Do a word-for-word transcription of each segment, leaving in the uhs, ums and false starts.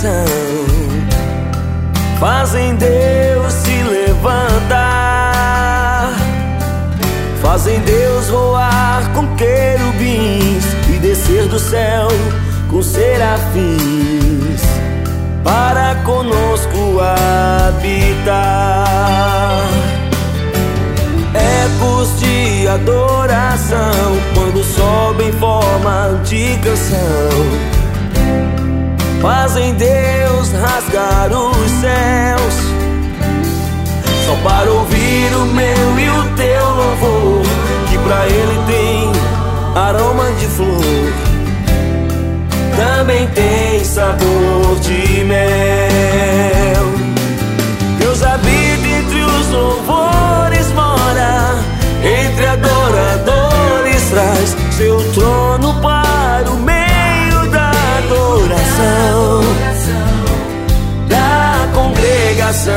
adoração fazem Deus se levantar, fazem Deus voar com querubins e descer do céu com serafins para conosco habitar. Ecos de adoração quando sobem em forma de canção fazem Deus rasgar os céus, só para ouvir o meu e o teu louvor, que pra Ele tem aroma de flor, também tem sabor de mel. Deus habita entre os louvores, mora entre adoradores, traz seu trono para o meio da adoração da congregação.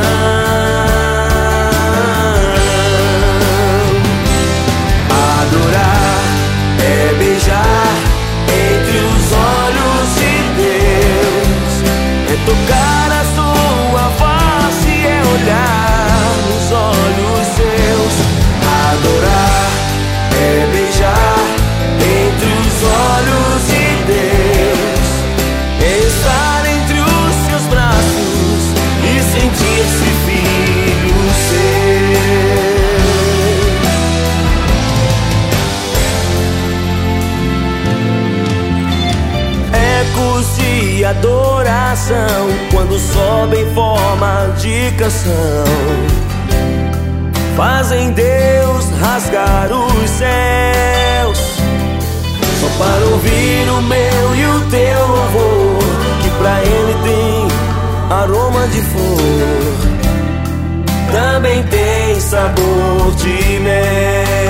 Adorar é beijar entre os olhos de Deus, é tocar a sua face, é olhar nos olhos seus. Adorar é beijar entre os olhos de Deus, é estar entre os seus braços e sentir-se filho seu. Ecos de adoração quando sobem em forma de canção fazem Deus rasgar os céus, só para ouvir o meu e o teu louvor, que pra Ele tem aroma de flor, também tem sabor de mel.